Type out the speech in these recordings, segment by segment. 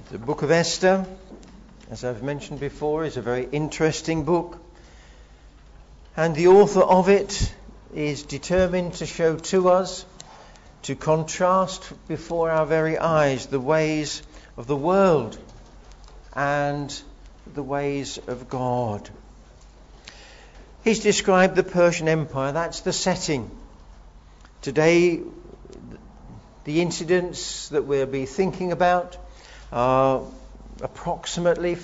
The book of Esther, as I've mentioned before, is a very interesting book. And the author of it is determined to show to us, to contrast before our very eyes, the ways of the world and the ways of God. He's described the Persian Empire. That's the setting. Today, the incidents that we'll be thinking about are approximately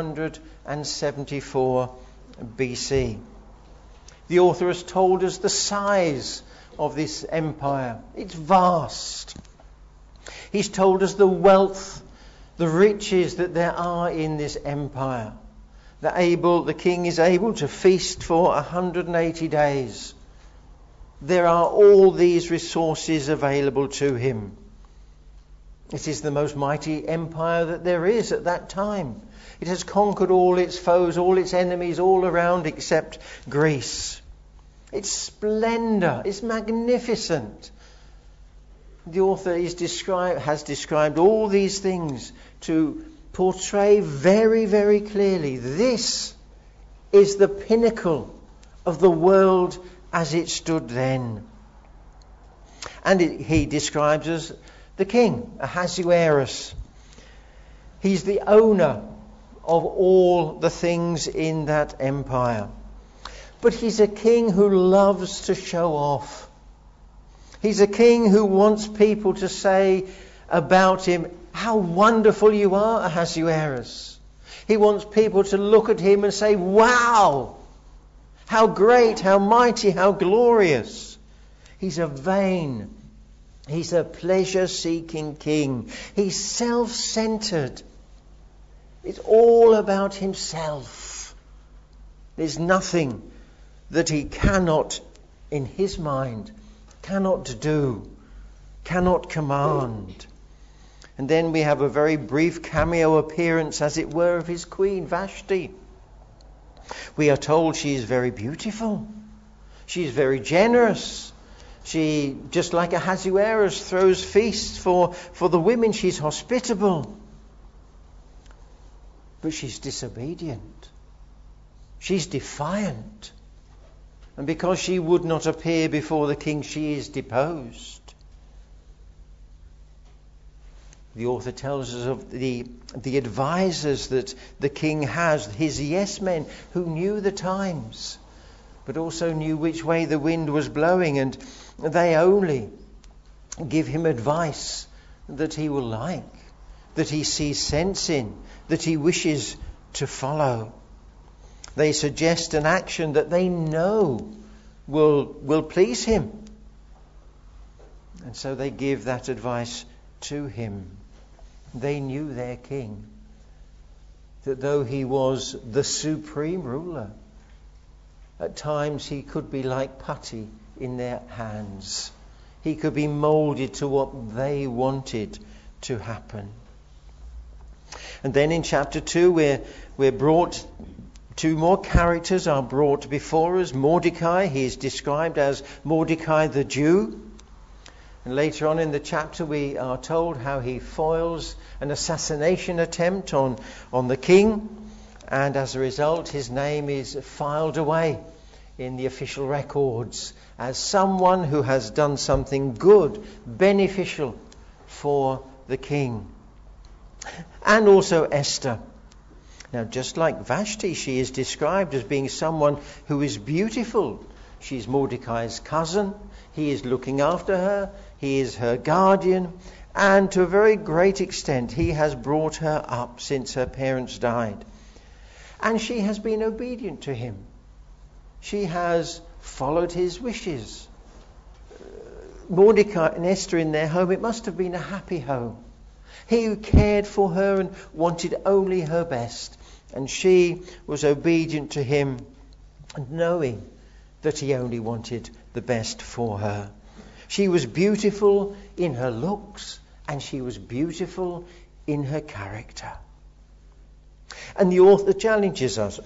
474 BC. The author has told us the size of this empire. It's vast. He's told us the wealth, the riches that there are in this empire. The king is able to feast for 180 days. There are all these resources available to him. It is the most mighty empire that there is at that time. It has conquered all its foes, all its enemies, all around except Greece. Its splendor is magnificent. The author has described all these things to portray very, very clearly. This is the pinnacle of the world as it stood then. And he describes as the king, Ahasuerus. He's the owner of all the things in that empire. But he's a king who loves to show off. He's a king who wants people to say about him, "How wonderful you are, Ahasuerus." He wants people to look at him and say, "Wow! How great, how mighty, how glorious." He's a vain, he's a pleasure-seeking king. He's self-centered. It's all about himself. There's nothing that he cannot, in his mind, cannot do, cannot command. And then we have a very brief cameo appearance, as it were, of his queen, Vashti. We are told she is very beautiful. She is very generous. She, just like Ahasuerus, throws feasts for the women. She's hospitable. But she's disobedient. She's defiant. And because she would not appear before the king, she is deposed. The author tells us of the advisors that the king has, his yes men, who knew the times, but also knew which way the wind was blowing, and they only give him advice that he will like, that he sees sense in, that he wishes to follow. They suggest an action that they know will please him. And so they give that advice to him. They knew their king, that though he was the supreme ruler, at times he could be like putty in their hands. He could be moulded to what they wanted to happen. And then in chapter 2 we're brought, two more characters are brought before us. Mordecai, he is described as Mordecai the Jew. And later on in the chapter we are told how he foils an assassination attempt on the king. And as a result, his name is filed away in the official records as someone who has done something good, beneficial for the king. And also Esther. Now, just like Vashti, she is described as being someone who is beautiful. She's Mordecai's cousin. He is looking after her. He is her guardian. And to a very great extent, he has brought her up since her parents died. And she has been obedient to him. She has followed his wishes. Mordecai and Esther in their home, it must have been a happy home. He who cared for her and wanted only her best. And she was obedient to him, knowing that he only wanted the best for her. She was beautiful in her looks, and she was beautiful in her character. And the author challenges us.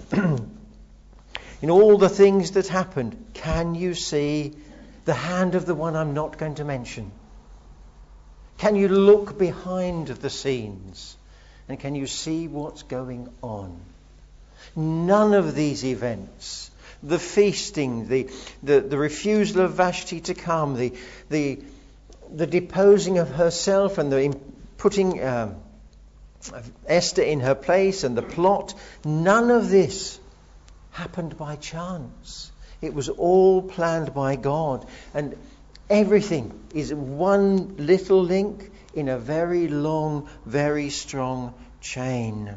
In all the things that happened, can you see the hand of the one I'm not going to mention? Can you look behind the scenes And can you see what's going on? None of these events, the feasting, the refusal of Vashti to come, the deposing of herself and the putting Esther in her place and the plot, none of this happened by chance. It was all planned by God. And everything is one little link in a very long, very strong chain.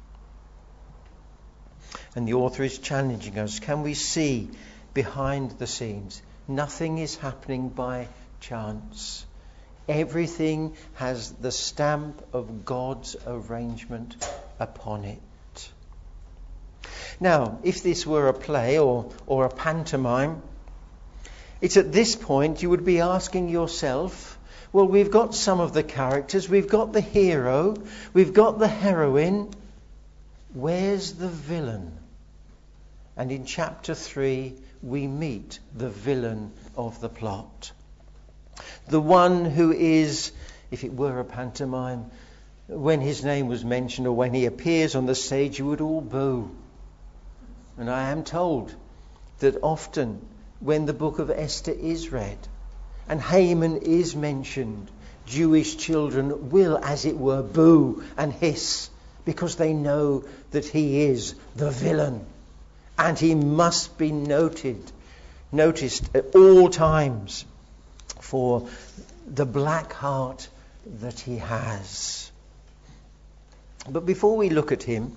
And the author is challenging us. Can we see behind the scenes? Nothing is happening by chance. Everything has the stamp of God's arrangement upon it. Now, if this were a play or a pantomime, it's at this point you would be asking yourself, well, we've got some of the characters, we've got the hero, we've got the heroine. Where's the villain? And in chapter 3, we meet the villain of the plot. The one who is, if it were a pantomime, when his name was mentioned or when he appears on the stage, you would all boo. And I am told that often when the book of Esther is read and Haman is mentioned, Jewish children will, as it were, boo and hiss because they know that he is the villain and he must be noticed at all times for the black heart that he has. But before we look at him,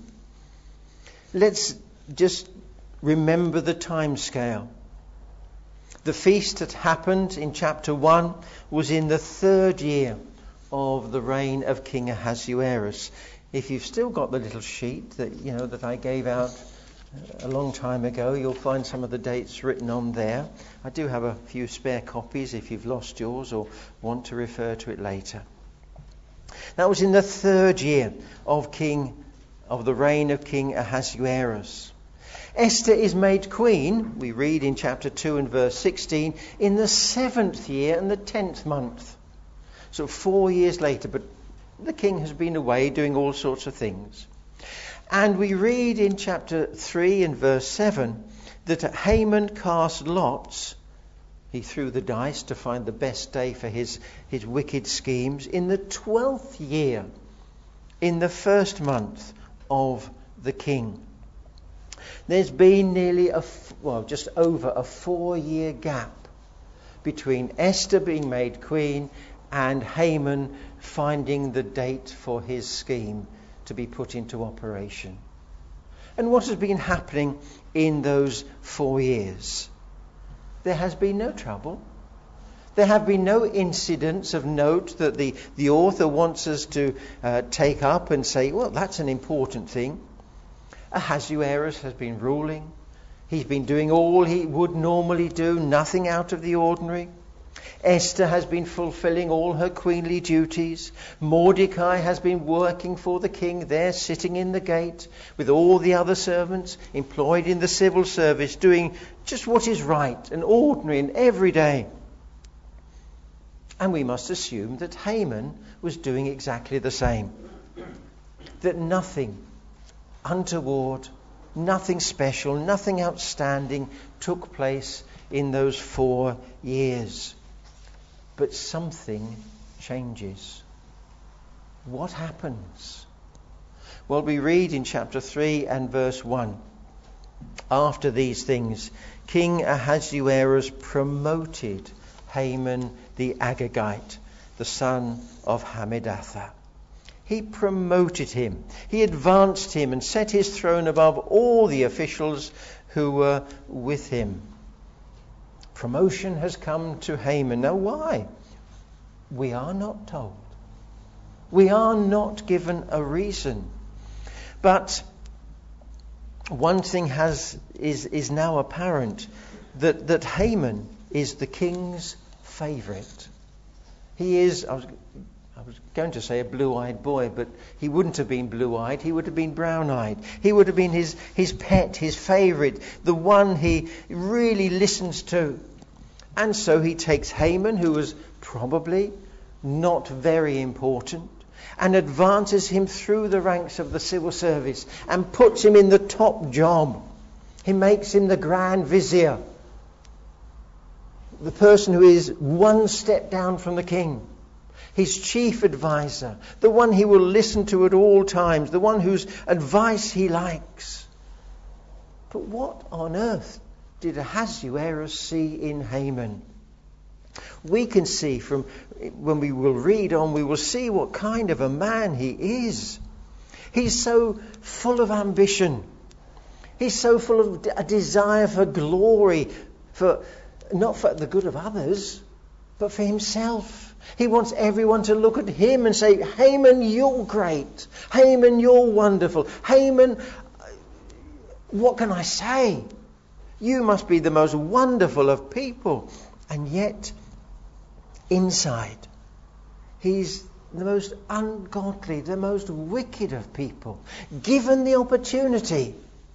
let's just remember the time scale. The feast that happened in chapter 1 was in the 3rd year of the reign of King Ahasuerus. If you've still got the little sheet that I gave out a long time ago, you'll find some of the dates written on there. I do have a few spare copies if you've lost yours or want to refer to it later. That was in the 3rd year of the reign of King Ahasuerus. Esther is made queen, we read in chapter 2 and verse 16, in the 7th year and the 10th month. So 4 years later, but the king has been away doing all sorts of things. And we read in chapter 3 and verse 7 that Haman cast lots. He threw the dice to find the best day for his wicked schemes in the 12th year, in the 1st month of the king. There's been nearly just over a 4-year gap between Esther being made queen and Haman finding the date for his scheme to be put into operation. And what has been happening in those 4 years? There has been no trouble. There have been no incidents of note that the author wants us to take up and say, well, that's an important thing. Ahasuerus has been ruling. He's been doing all he would normally do, nothing out of the ordinary. Esther has been fulfilling all her queenly duties. Mordecai has been working for the king there, sitting in the gate with all the other servants employed in the civil service, doing just what is right and ordinary and everyday. And we must assume that Haman was doing exactly the same. That nothing untoward, nothing special, nothing outstanding took place in those 4 years. But something changes. What happens? Well, we read in chapter 3 and verse 1. After these things, King Ahasuerus promoted Haman the Agagite, the son of Hammedatha. He promoted him. He advanced him and set his throne above all the officials who were with him. Promotion has come to Haman. Now why? We are not told. We are not given a reason. But one thing is now apparent, that Haman is the king's favourite. He is, I was going to say a blue-eyed boy, but he wouldn't have been blue-eyed. He would have been brown-eyed. He would have been his pet, his favourite, the one he really listens to. And so he takes Haman, who was probably not very important, and advances him through the ranks of the civil service and puts him in the top job. He makes him the Grand Vizier, the person who is one step down from the king, his chief advisor, the one he will listen to at all times, the one whose advice he likes. But what on earth did Ahasuerus see in Haman? We can see from when we will read on, we will see what kind of a man he is. He's so full of ambition. He's so full of a desire for glory, not for the good of others, but for himself. He wants everyone to look at him and say, Haman, you're great. Haman, you're wonderful. Haman, what can I say? You must be the most wonderful of people. And yet, inside, he's the most ungodly, the most wicked of people. Given the opportunity,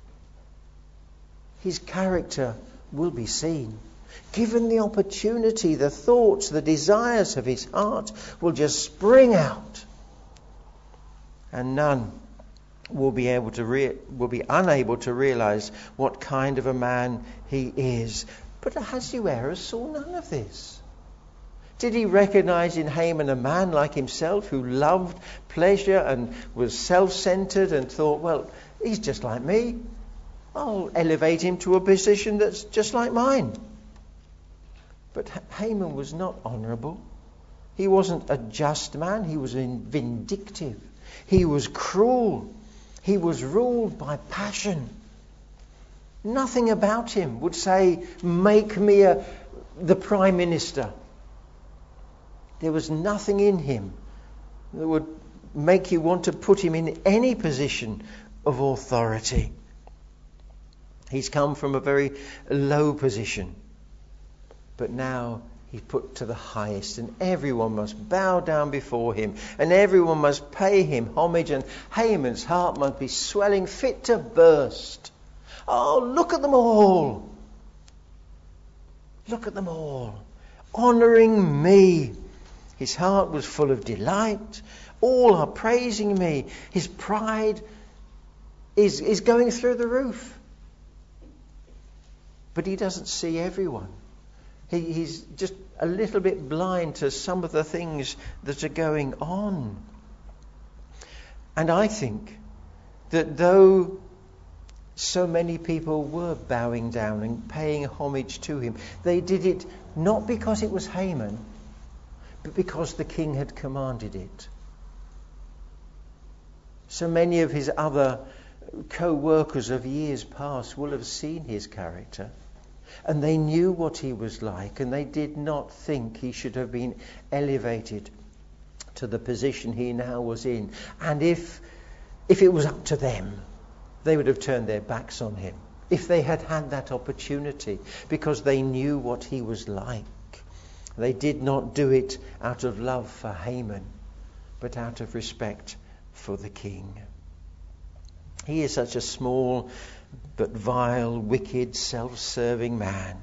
his character will be seen. Given the opportunity, the thoughts, the desires of his heart will just spring out. And none will be unable to realize what kind of a man he is. But Ahasuerus saw none of this. Did he recognize in Haman a man like himself who loved pleasure and was self-centered and thought, well, he's just like me. I'll elevate him to a position that's just like mine. But Haman was not honourable. He wasn't a just man. He was vindictive. He was cruel. He was ruled by passion. Nothing about him would say, make me the prime minister. There was nothing in him that would make you want to put him in any position of authority. He's come from a very low position, but now he's put to the highest, and everyone must bow down before him, and everyone must pay him homage, and Haman's heart must be swelling fit to burst. Oh, look at them all. Look at them all. Honouring me. His heart was full of delight. All are praising me. His pride is going through the roof. But he doesn't see everyone. He's just a little bit blind to some of the things that are going on. And I think that though so many people were bowing down and paying homage to him, they did it not because it was Haman, but because the king had commanded it. So many of his other co-workers of years past will have seen his character, and they knew what he was like, and they did not think he should have been elevated to the position he now was in. And if it was up to them, they would have turned their backs on him if they had had that opportunity, because they knew what he was like. They did not do it out of love for Haman, but out of respect for the king. He is such a small but vile, wicked, self-serving man.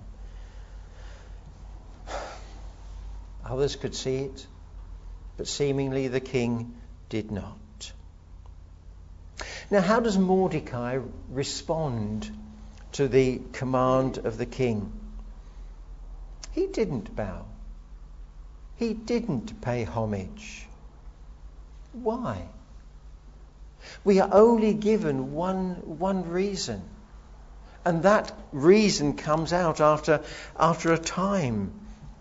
Others could see it, but seemingly the king did not. Now, how does Mordecai respond to the command of the king? He didn't bow. He didn't pay homage. Why? We are only given one reason. And that reason comes out after a time.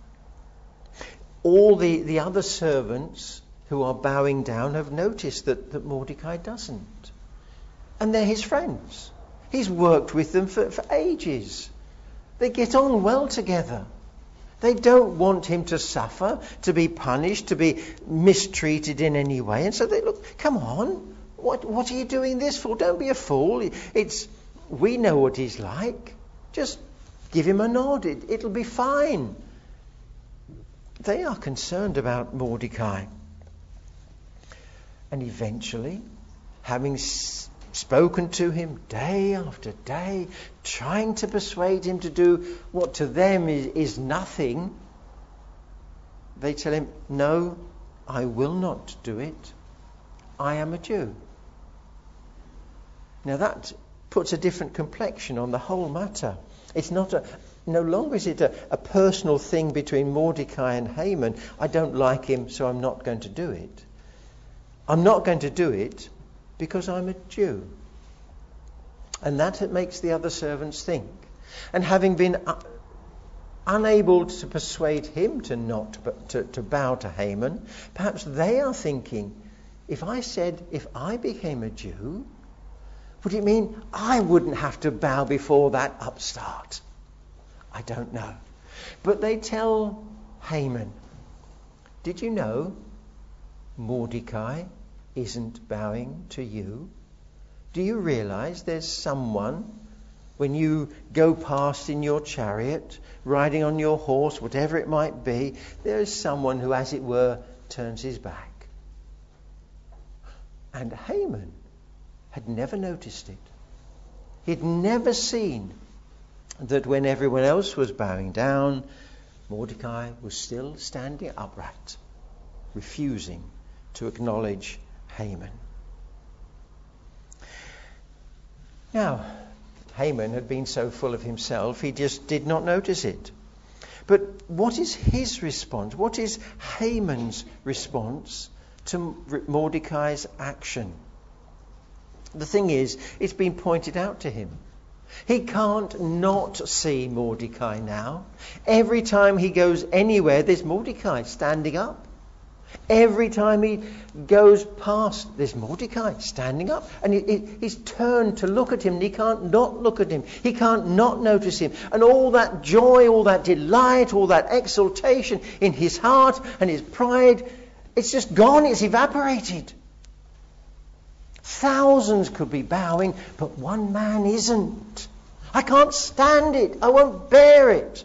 All the other servants who are bowing down have noticed that Mordecai doesn't. And they're his friends. He's worked with them for ages. They get on well together. They don't want him to suffer, to be punished, to be mistreated in any way. And so they look, come on, what are you doing this for? Don't be a fool. We know what he's like. Just give him a nod. It'll be fine. They are concerned about Mordecai. And eventually, having spoken to him day after day, trying to persuade him to do what to them is nothing, they tell him, no, I will not do it. I am a Jew. Now that puts a different complexion on the whole matter. It's no longer is it a personal thing between Mordecai and Haman. I don't like him, so I'm not going to do it. I'm not going to do it because I'm a Jew. And that makes the other servants think. And having been unable to persuade him to bow to Haman, perhaps they are thinking, if I became a Jew, would it mean I wouldn't have to bow before that upstart? I don't know. But they tell Haman, did you know Mordecai isn't bowing to you? Do you realize there's someone, when you go past in your chariot, riding on your horse, whatever it might be, there is someone who, as it were, turns his back. And Haman had never noticed it. He'd never seen that when everyone else was bowing down, Mordecai was still standing upright, refusing to acknowledge Haman. Now, Haman had been so full of himself, he just did not notice it. But what is his response? What is Haman's response to Mordecai's action? The thing is, it's been pointed out to him. He can't not see Mordecai now. Every time he goes anywhere, there's Mordecai standing up. Every time he goes past, there's Mordecai standing up. And he's turned to look at him, and he can't not look at him. He can't not notice him. And all that joy, all that delight, all that exultation in his heart and his pride, it's just gone, it's evaporated. Thousands could be bowing, but one man isn't. I can't stand it. I won't bear it.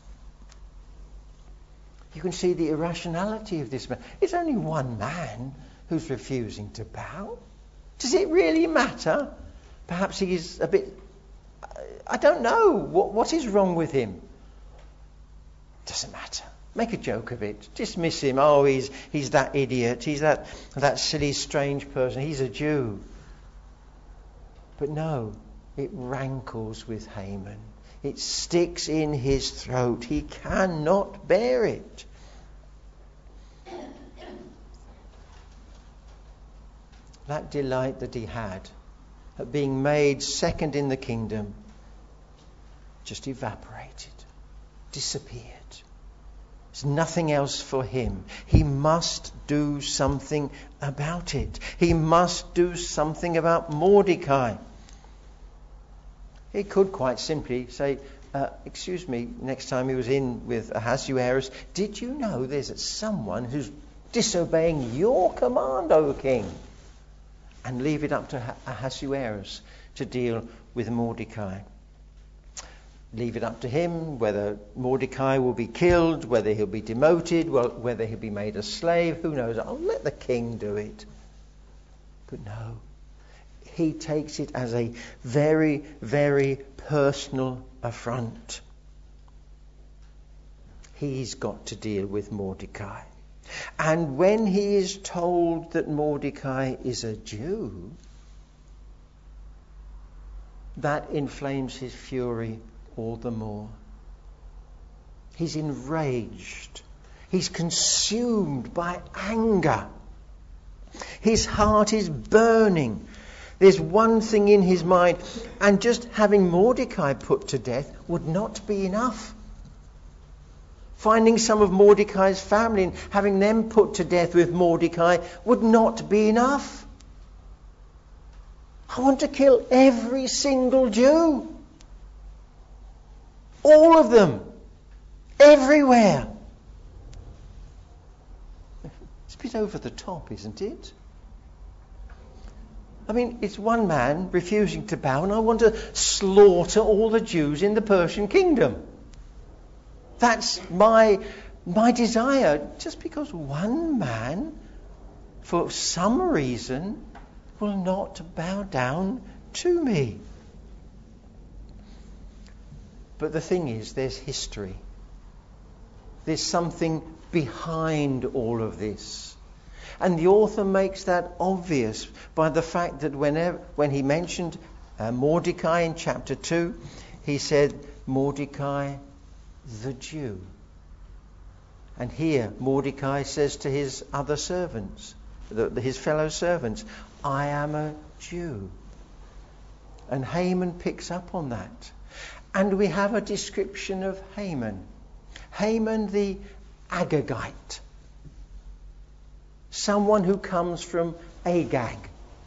You can see the irrationality of this man. It's only one man who's refusing to bow. Does it really matter? Perhaps he's a bit... I don't know. What is wrong with him? Doesn't matter. Make a joke of it. Dismiss him. Oh, he's that idiot. He's that silly, strange person. He's a Jew. But no, it rankles with Haman. It sticks in his throat. He cannot bear it. That delight that he had at being made second in the kingdom just evaporated, disappeared. There's nothing else for him. He must do something about it. He must do something about Mordecai. He could quite simply say, excuse me, next time he was in with Ahasuerus, did you know there's someone who's disobeying your command, O king? And leave it up to Ahasuerus to deal with Mordecai. Leave it up to him whether Mordecai will be killed, whether he'll be demoted, whether he'll be made a slave. Who knows? I'll let the king do it. But no. He takes it as a very, very personal affront. He's got to deal with Mordecai. And when he is told that Mordecai is a Jew, that inflames his fury all the more. He's enraged. He's consumed by anger. His heart is burning. There's one thing in his mind, and just having Mordecai put to death would not be enough. Finding some of Mordecai's family and having them put to death with Mordecai would not be enough. I want to kill every single Jew. All of them. Everywhere. It's a bit over the top, isn't it? I mean, it's one man refusing to bow, and I want to slaughter all the Jews in the Persian kingdom. That's my desire. Just because one man, for some reason, will not bow down to me. But the thing is, there's history. There's something behind all of this. And the author makes that obvious by the fact that when he mentioned Mordecai in chapter 2, he said, Mordecai the Jew. And here Mordecai says to his other servants, his fellow servants, I am a Jew. And Haman picks up on that. And we have a description of Haman. Haman the Agagite. Someone who comes from Agag.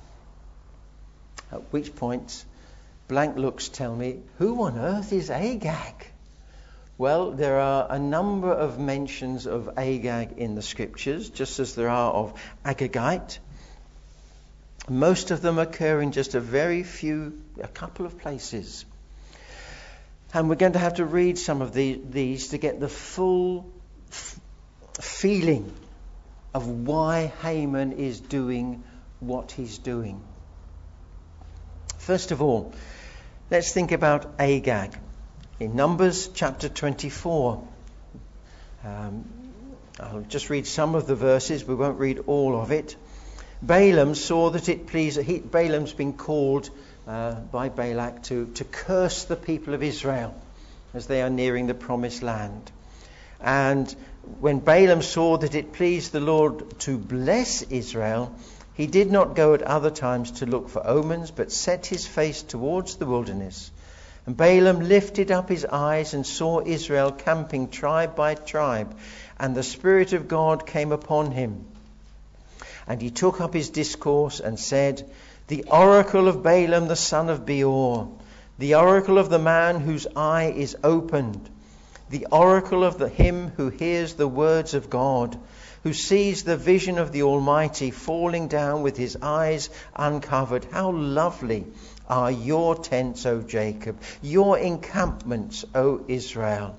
At which point, blank looks tell me, who on earth is Agag? Well, there are a number of mentions of Agag in the scriptures, just as there are of Agagite. Most of them occur in just a couple of places. And we're going to have to read some of these to get the full feeling of why Haman is doing what he's doing. First of all, let's think about Agag. In Numbers chapter 24, I'll just read some of the verses, we won't read all of it. Balaam saw that it pleased, Balaam's been called by Balak to curse the people of Israel as they are nearing the promised land. And when Balaam saw that it pleased the Lord to bless Israel, he did not go at other times to look for omens, but set his face towards the wilderness. And Balaam lifted up his eyes and saw Israel camping tribe by tribe, and the Spirit of God came upon him. And he took up his discourse and said, the oracle of Balaam the son of Beor, the oracle of the man whose eye is opened, the oracle of him who hears the words of God, who sees the vision of the Almighty falling down with his eyes uncovered. How lovely are your tents, O Jacob, your encampments, O Israel.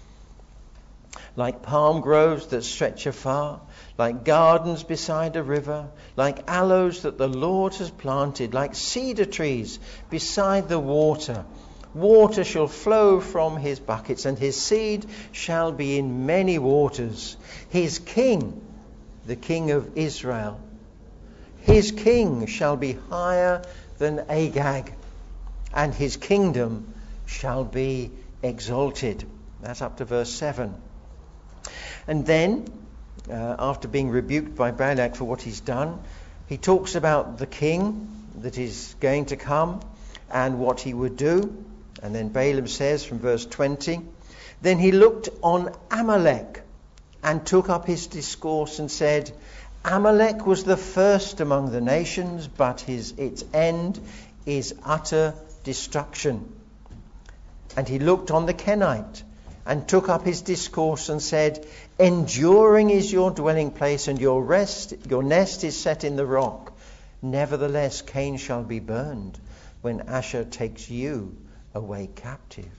Like palm groves that stretch afar, like gardens beside a river, like aloes that the Lord has planted, like cedar trees beside the water. Water shall flow from his buckets, and his seed shall be in many waters. His king, the king of Israel, his king shall be higher than Agag, and his kingdom shall be exalted. That's up to verse 7. And then, after being rebuked by Balak for what he's done, he talks about the king that is going to come and what he would do. And then Balaam says from verse 20, then he looked on Amalek and took up his discourse and said, Amalek was the first among the nations, but its end is utter destruction. And he looked on the Kenite and took up his discourse and said, enduring is your dwelling place, and your nest is set in the rock. Nevertheless, Cain shall be burned when Asher takes you away captive.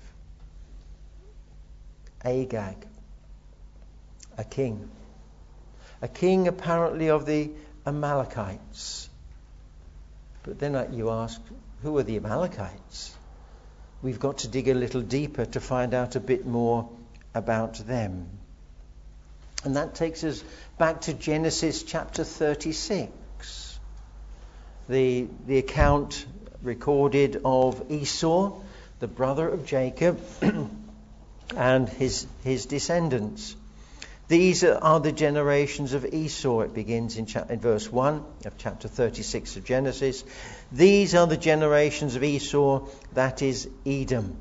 Agag, a king apparently of the Amalekites. But then you ask, who are the Amalekites? We've got to dig a little deeper to find out a bit more about them. And that takes us back to Genesis chapter 36. The account recorded of Esau, the brother of Jacob, and his descendants. These are the generations of Esau. It begins in verse 1 of chapter 36 of Genesis. These are the generations of Esau, that is Edom.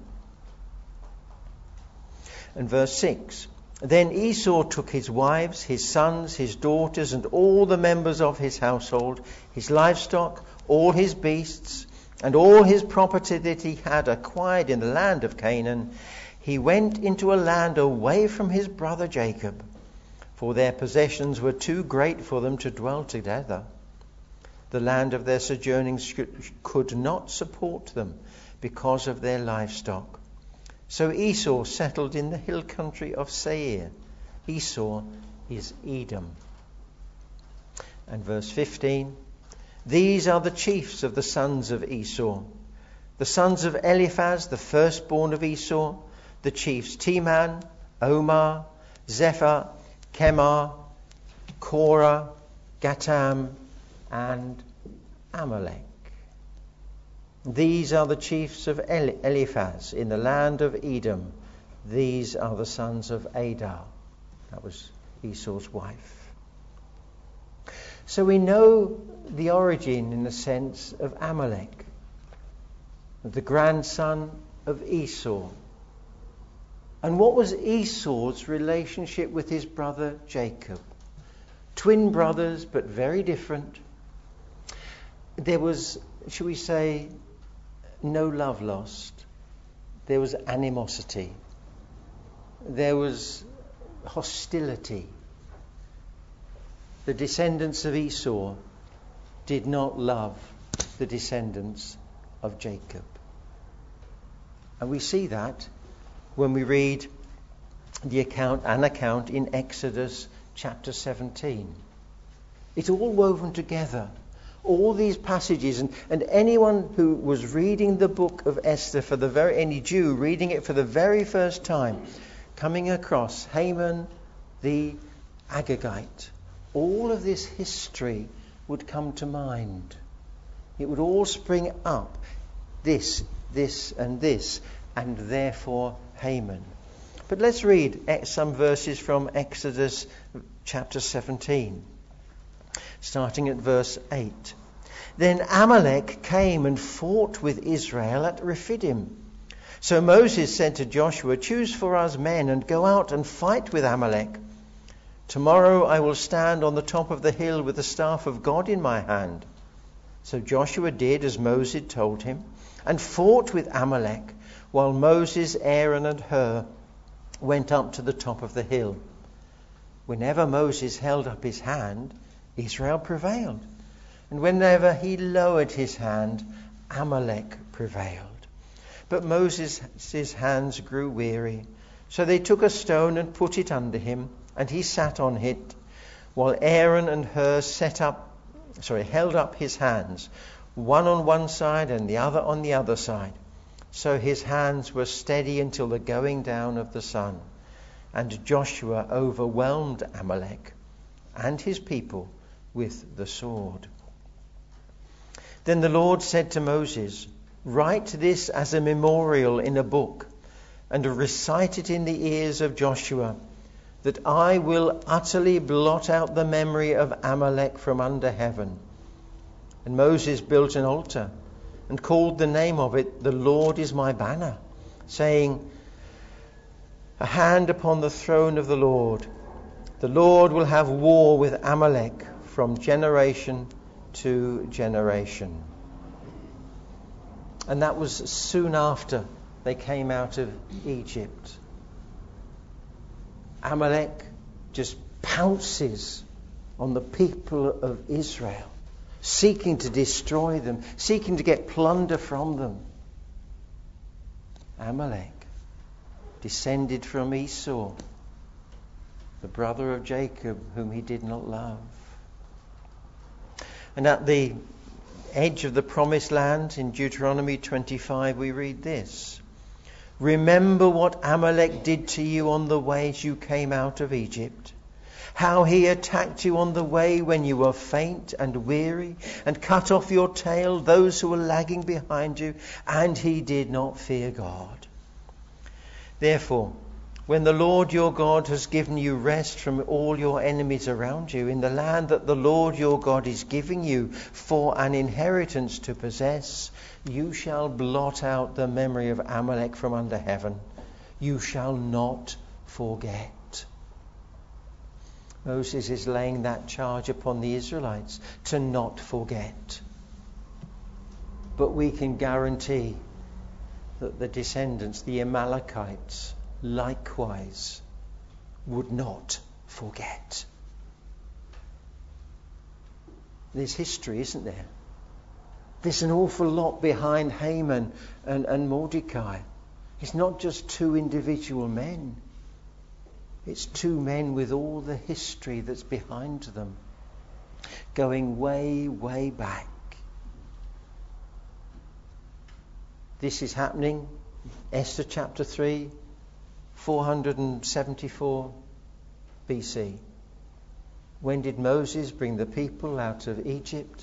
And verse 6. Then Esau took his wives, his sons, his daughters, and all the members of his household, his livestock, all his beasts, and all his property that he had acquired in the land of Canaan. He went into a land away from his brother Jacob, for their possessions were too great for them to dwell together. The land of their sojournings could not support them because of their livestock. So Esau settled in the hill country of Seir. Esau is Edom. And verse 15. These are the chiefs of the sons of Esau. The sons of Eliphaz, the firstborn of Esau, the chiefs Teman, Omar, Zephyr, Kemar, Korah, Gatam, and Amalek. These are the chiefs of Eliphaz in the land of Edom. These are the sons of Adah. That was Esau's wife. So we know the origin, in the sense, of Amalek, the grandson of Esau. And what was Esau's relationship with his brother Jacob? Twin brothers, but very different. There was, shall we say, no love lost. There was animosity. There was hostility. The descendants of Esau did not love the descendants of Jacob. And we see that when we read an account in Exodus chapter 17. It's all woven together. All these passages, and anyone who was reading the book of Esther any Jew reading it for the very first time, coming across Haman the Agagite, all of this history would come to mind. It would all spring up. This, and this, and therefore Haman. But let's read some verses from Exodus chapter 17, starting at verse 8. Then Amalek came and fought with Israel at Rephidim. So Moses said to Joshua, "Choose for us men and go out and fight with Amalek. Tomorrow I will stand on the top of the hill with the staff of God in my hand." So Joshua did as Moses told him and fought with Amalek, while Moses, Aaron and Hur went up to the top of the hill. Whenever Moses held up his hand, Israel prevailed. And whenever he lowered his hand, Amalek prevailed. But Moses' hands grew weary. So they took a stone and put it under him, and he sat on it, while Aaron and Hur held up his hands, one on one side and the other on the other side. So his hands were steady until the going down of the sun. And Joshua overwhelmed Amalek and his people with the sword. Then the Lord said to Moses, "Write this as a memorial in a book, and recite it in the ears of Joshua, that I will utterly blot out the memory of Amalek from under heaven." And Moses built an altar and called the name of it, "The Lord is my banner," saying, "A hand upon the throne of the Lord. The Lord will have war with Amalek from generation to generation." And that was soon after they came out of Egypt. Amalek just pounces on the people of Israel, seeking to destroy them, seeking to get plunder from them. Amalek, descended from Esau, the brother of Jacob, whom he did not love. And at the edge of the promised land, in Deuteronomy 25, we read this: "Remember what Amalek did to you on the way as you came out of Egypt, how he attacked you on the way when you were faint and weary, and cut off your tail, those who were lagging behind you, and he did not fear God. Therefore, when the Lord your God has given you rest from all your enemies around you, in the land that the Lord your God is giving you for an inheritance to possess, you shall blot out the memory of Amalek from under heaven. You shall not forget." Moses is laying that charge upon the Israelites to not forget. But we can guarantee that the descendants, the Amalekites, likewise would not forget. There's history, isn't there? There's an awful lot behind Haman and Mordecai. It's not just two individual men. It's two men with all the history that's behind them, going way, way back. This is happening, Esther chapter 3, 474 BC. When did Moses bring the people out of Egypt?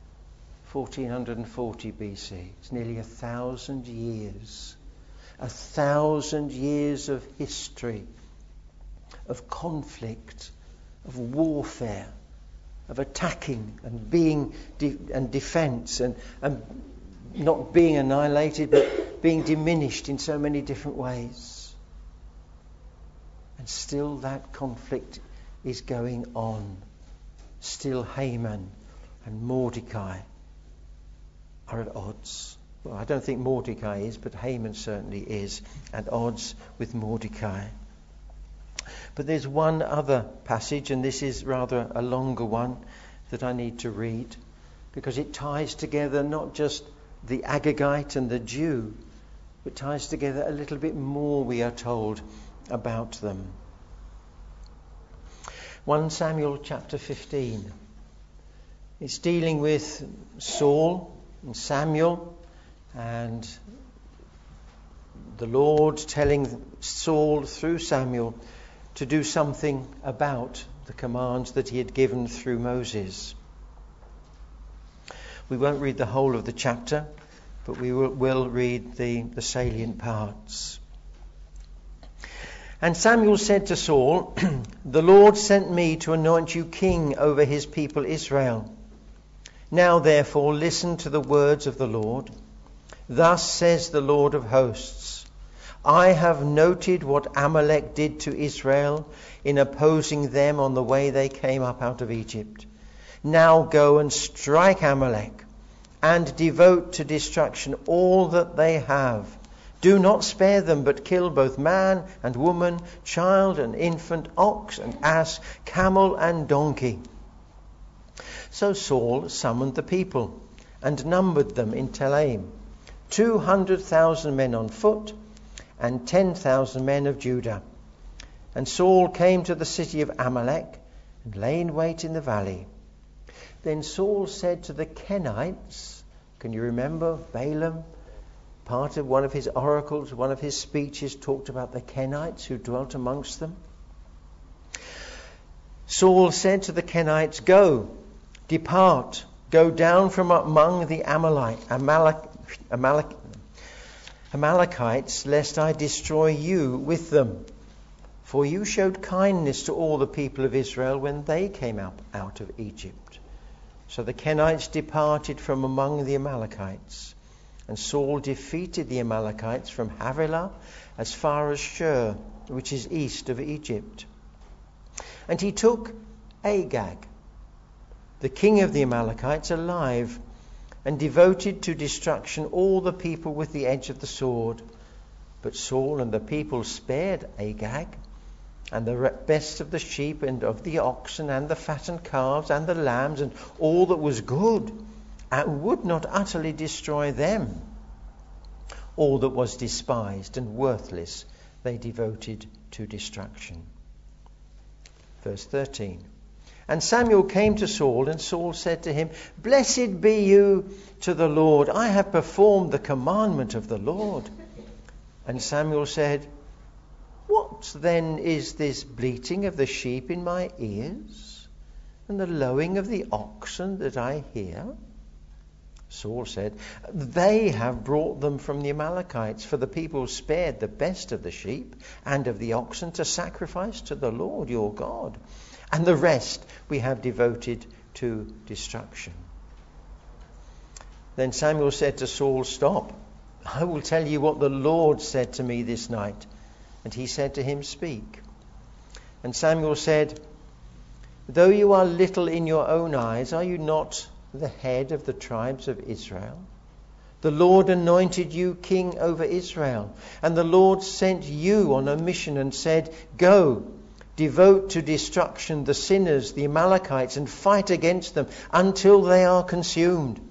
1440 BC. It's nearly 1,000 years. 1,000 years of history, of conflict, of warfare, of attacking and being and defence and not being annihilated but being diminished in so many different ways. And still that conflict is going on. Still Haman and Mordecai are at odds. Well, I don't think Mordecai is, but Haman certainly is at odds with Mordecai. But there's one other passage, and this is rather a longer one, that I need to read, because it ties together not just the Agagite and the Jew, but ties together a little bit more, we are told, about them. 1 Samuel chapter 15. It's dealing with Saul and Samuel, and the Lord telling Saul through Samuel to do something about the commands that he had given through Moses. We won't read the whole of the chapter, but we will read the salient parts. And Samuel said to Saul, "The Lord sent me to anoint you king over his people Israel. Now therefore listen to the words of the Lord. Thus says the Lord of hosts, I have noted what Amalek did to Israel in opposing them on the way they came up out of Egypt. Now go and strike Amalek and devote to destruction all that they have. Do not spare them, but kill both man and woman, child and infant, ox and ass, camel and donkey." So Saul summoned the people and numbered them in Telaim, 200,000 men on foot and 10,000 men of Judah. And Saul came to the city of Amalek and lay in wait in the valley. Then Saul said to the Kenites, can you remember Balaam? Part of one of his oracles, one of his speeches talked about the Kenites who dwelt amongst them. Saul said to the Kenites, "Go, depart, go down from among the Amalekites, lest I destroy you with them. For you showed kindness to all the people of Israel when they came out of Egypt." So the Kenites departed from among the Amalekites. And Saul defeated the Amalekites from Havilah as far as Shur, which is east of Egypt. And he took Agag, the king of the Amalekites, alive, and devoted to destruction all the people with the edge of the sword. But Saul and the people spared Agag, and the best of the sheep and of the oxen and the fattened calves and the lambs and all that was good, and would not utterly destroy them. All that was despised and worthless they devoted to destruction. Verse 13. And Samuel came to Saul, and Saul said to him, "Blessed be you to the Lord. I have performed the commandment of the Lord." And Samuel said, "What then is this bleating of the sheep in my ears, and the lowing of the oxen that I hear?" Saul said, "They have brought them from the Amalekites, for the people spared the best of the sheep and of the oxen to sacrifice to the Lord your God, and the rest we have devoted to destruction." Then Samuel said to Saul, "Stop, I will tell you what the Lord said to me this night." And he said to him, "Speak." And Samuel said, "Though you are little in your own eyes, are you not the head of the tribes of Israel? The Lord anointed you king over Israel, and the Lord sent you on a mission and said, 'Go, devote to destruction the sinners, the Amalekites, and fight against them until they are consumed.'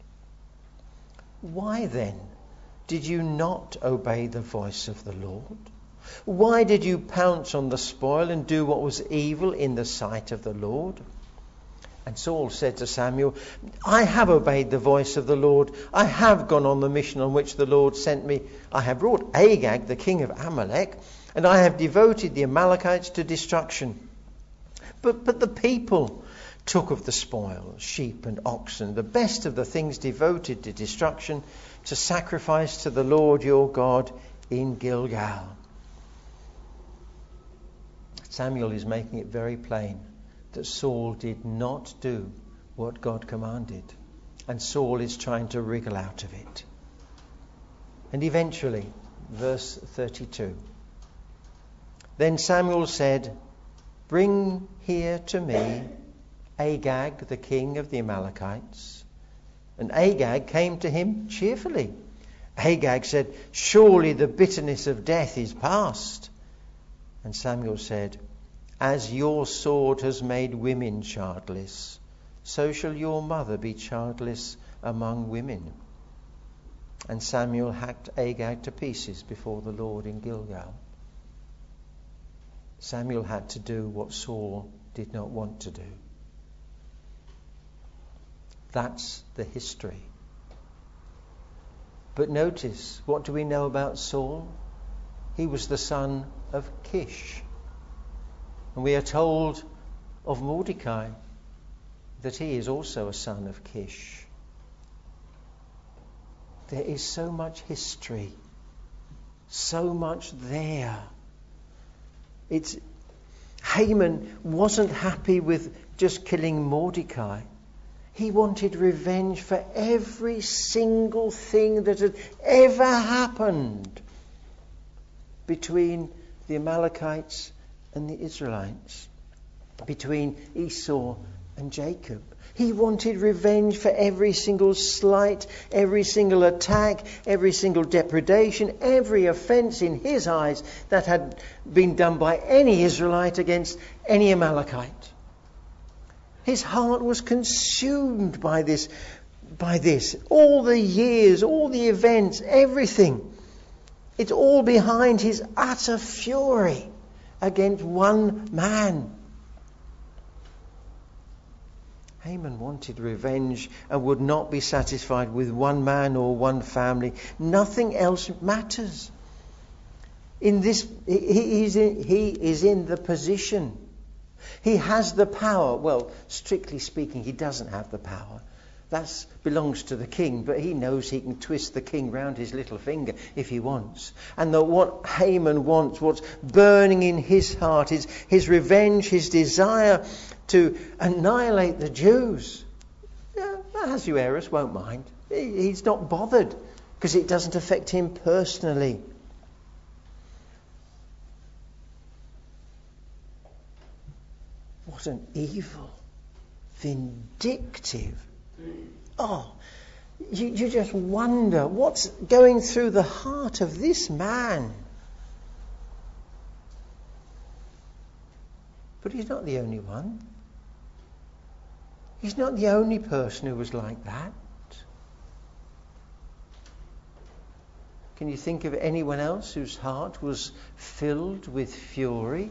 Why then did you not obey the voice of the Lord? Why did you pounce on the spoil and do what was evil in the sight of the Lord?" And Saul said to Samuel, "I have obeyed the voice of the Lord. I have gone on the mission on which the Lord sent me. I have brought Agag, the king of Amalek, and I have devoted the Amalekites to destruction. But the people took of the spoil, sheep and oxen, the best of the things devoted to destruction, to sacrifice to the Lord your God in Gilgal. Samuel is making it very plain that Saul did not do what God commanded, and Saul is trying to wriggle out of it. And eventually, verse 32, then Samuel said, bring here to me Agag, the king of the Amalekites. And Agag came to him cheerfully. Agag said, surely the bitterness of death is past. And Samuel said, as your sword has made women childless, so shall your mother be childless among women. And Samuel hacked Agag to pieces before the Lord in Gilgal. Samuel had to do what Saul did not want to do. That's the history. But notice, what do we know about Saul? He was the son of Kish. And we are told of Mordecai that he is also a son of Kish. There is so much history, so much there. Haman wasn't happy with just killing Mordecai. He wanted revenge for every single thing that had ever happened between the Amalekites and the Israelites, between Esau and Jacob. He wanted revenge for every single slight, every single attack, every single depredation, every offence in his eyes that had been done by any Israelite against any Amalekite. His heart was consumed by this. All the years, all the events, everything. It's all behind his utter fury against one man. Haman wanted revenge and would not be satisfied with one man or one family. Nothing else matters. In this, he is in the position. He has the power. Well, strictly speaking, he doesn't have the power. That belongs to the king, but he knows he can twist the king round his little finger if he wants. And that what Haman wants, what's burning in his heart, is his revenge, his desire to annihilate the Jews. Ahasuerus won't mind. He's not bothered because it doesn't affect him personally. What an evil, vindictive. You just wonder what's going through the heart of this man. But he's not the only one. He's not the only person who was like that. Can you think of anyone else whose heart was filled with fury?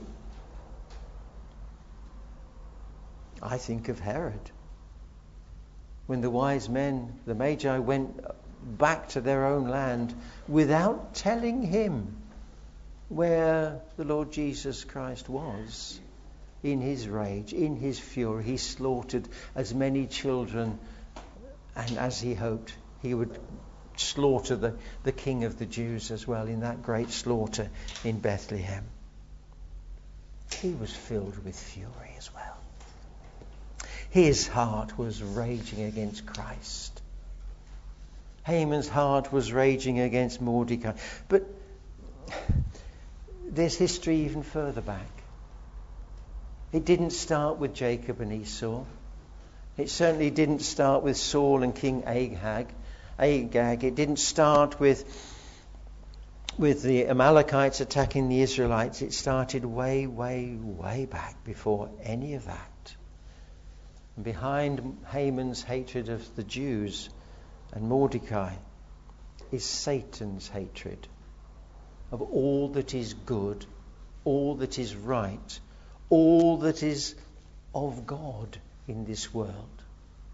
I think of Herod. When the wise men, the Magi, went back to their own land without telling him where the Lord Jesus Christ was, in his rage, in his fury, he slaughtered as many children, and as he hoped, he would slaughter the King of the Jews as well in that great slaughter in Bethlehem. He was filled with fury as well. His heart was raging against Christ. Haman's heart was raging against Mordecai. But there's history even further back. It didn't start with Jacob and Esau. It certainly didn't start with Saul and King Agag. It didn't start with the Amalekites attacking the Israelites. It started way, way, way back before any of that. And behind Haman's hatred of the Jews and Mordecai is Satan's hatred of all that is good, all that is right, all that is of God in this world.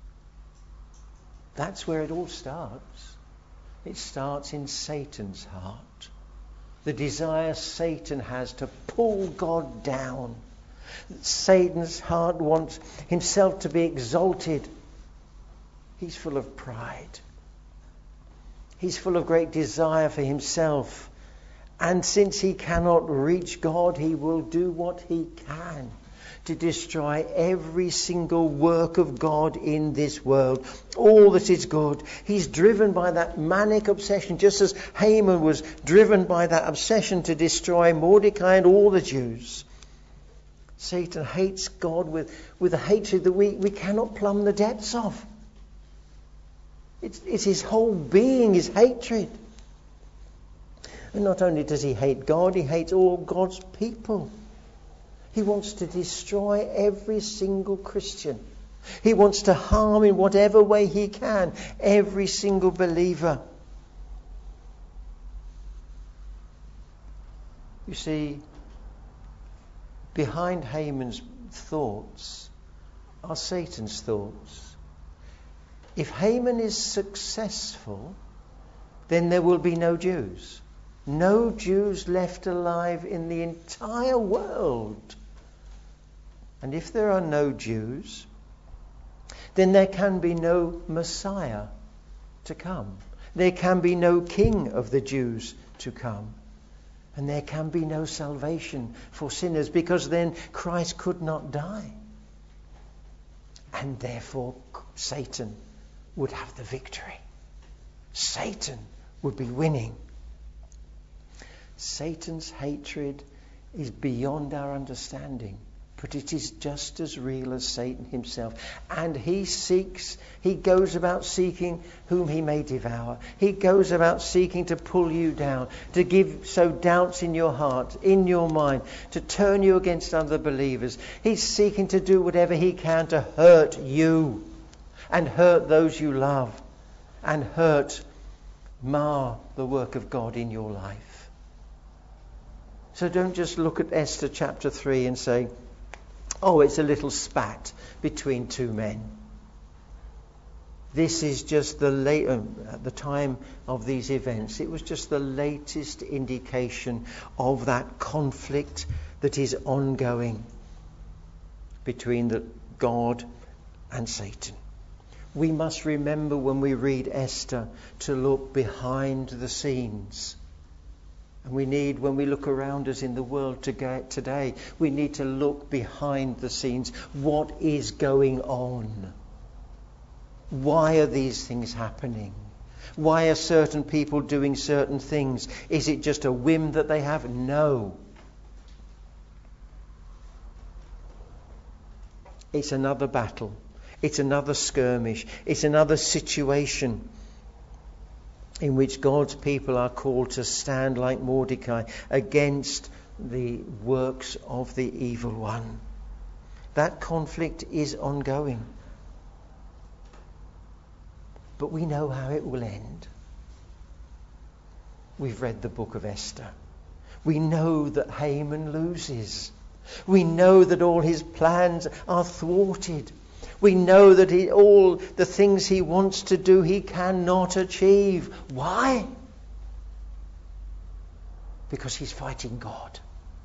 That's where it all starts. It starts in Satan's heart. The desire Satan has to pull God down Satan's heart wants himself to be exalted. He's full of pride. He's full of great desire for himself. And since he cannot reach God, he will do what he can to destroy every single work of God in this world, all that is good. He's driven by that manic obsession, just as Haman was driven by that obsession to destroy Mordecai and all the Jews. Satan hates God with a hatred that we cannot plumb the depths of. It's his whole being, his hatred. And not only does he hate God, he hates all God's people. He wants to destroy every single Christian. He wants to harm in whatever way he can every single believer. You see, behind Haman's thoughts are Satan's thoughts. If Haman is successful, then there will be no Jews. No Jews left alive in the entire world. And if there are no Jews, then there can be no Messiah to come. There can be no King of the Jews to come. And there can be no salvation for sinners, because then Christ could not die. And therefore Satan would have the victory. Satan would be winning. Satan's hatred is beyond our understanding, but it is just as real as Satan himself. And he goes about seeking whom he may devour. He goes about seeking to pull you down, to give so doubts in your heart, in your mind, to turn you against other believers. He's seeking to do whatever he can to hurt you and hurt those you love and mar the work of God in your life. So don't just look at Esther chapter 3 and say, oh, it's a little spat between two men. This is just at the time of these events, it was just the latest indication of that conflict that is ongoing between God and Satan. We must remember when we read Esther to look behind the scenes. And we need, when we look around us in the world today, we need to look behind the scenes. What is going on? Why are these things happening? Why are certain people doing certain things? Is it just a whim that they have? No. It's another battle. It's another skirmish. It's another situation in which God's people are called to stand like Mordecai against the works of the evil one. That conflict is ongoing. But we know how it will end. We've read the book of Esther. We know that Haman loses. We know that all his plans are thwarted. We know that all the things he wants to do, he cannot achieve. Why? Because he's fighting God.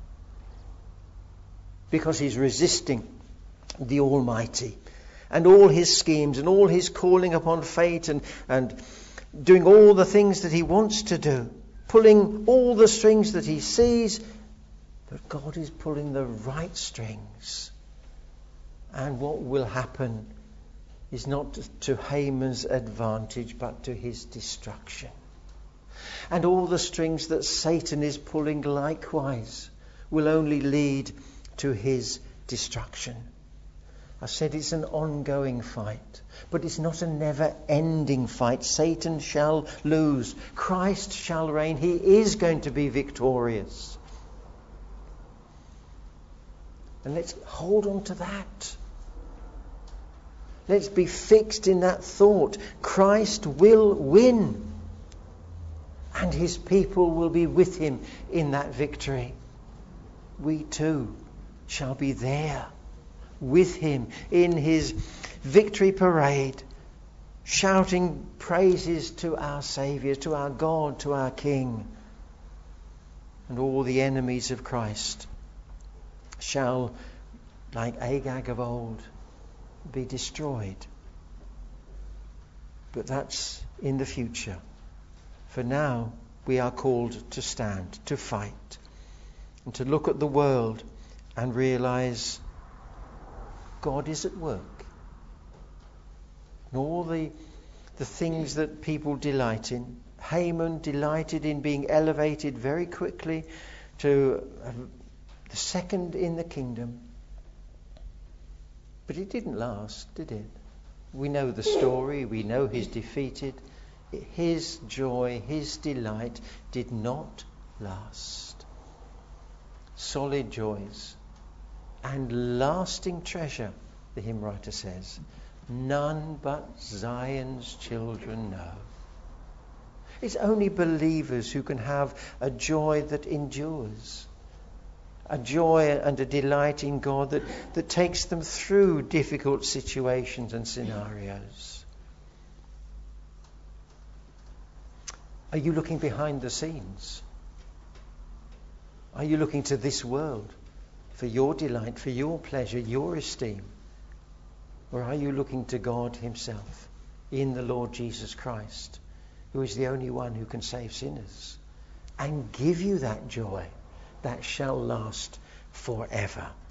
Because he's resisting the Almighty. And all his schemes and all his calling upon fate and doing all the things that he wants to do. Pulling all the strings that he sees. But God is pulling the right strings. And what will happen is not to Haman's advantage, but to his destruction. And all the strings that Satan is pulling likewise will only lead to his destruction. I said it's an ongoing fight, but it's not a never-ending fight. Satan shall lose. Christ shall reign. He is going to be victorious. And let's hold on to that. Let's be fixed in that thought. Christ will win. And his people will be with him in that victory. We too shall be there with him in his victory parade, shouting praises to our Saviour, to our God, to our King. And all the enemies of Christ shall like Agag of old, be destroyed. But that's in the future. For now, we are called to stand, to fight, and to look at the world and realize God is at work. And all the things that people delight in. Haman delighted in being elevated very quickly to the second in the kingdom. But it didn't last, did it? We know the story. We know he's defeated. His joy, his delight did not last. Solid joys and lasting treasure, the hymn writer says, none but Zion's children know. It's only believers who can have a joy that endures, a joy and a delight in God that takes them through difficult situations and scenarios. Are you looking behind the scenes? Are you looking to this world for your delight, for your pleasure, your esteem? Or are you looking to God himself in the Lord Jesus Christ, who is the only one who can save sinners and give you that joy that shall last forever?